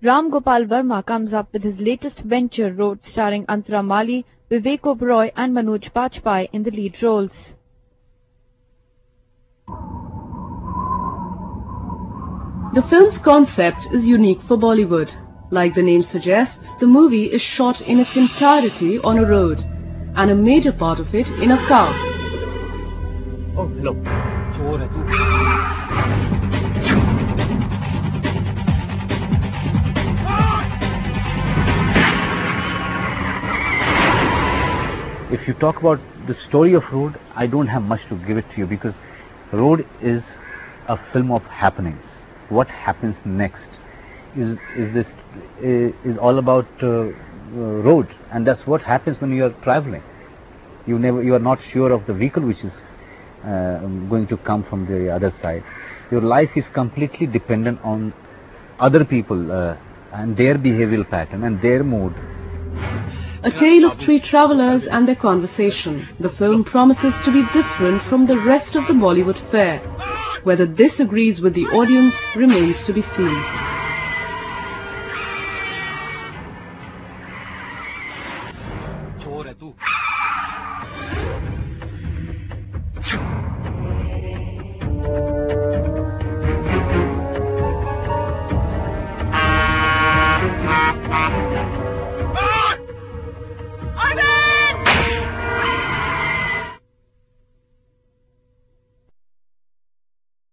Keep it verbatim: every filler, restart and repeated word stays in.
Ram Gopal Verma comes up with his latest venture, Road, starring Antara Mali, Vivek Oberoi and Manoj Bajpayee in the lead roles. The film's concept is unique for Bollywood. Like the name suggests, the movie is shot in its entirety on a road, and a major part of it in a car. Oh, hello. Chor hai tu. If you talk about the story of Road, I don't have much to give it to you because Road is a film of happenings. What happens next is is this is all about uh, road, and that's what happens when you are traveling. You never you are not sure of the vehicle which is uh, going to come from the other side. Your life is completely dependent on other people uh, and their behavioral pattern and their mood. A tale of three travelers and their conversation. The film promises to be different from the rest of the Bollywood fare. Whether this agrees with the audience remains to be seen. Chor hai tu.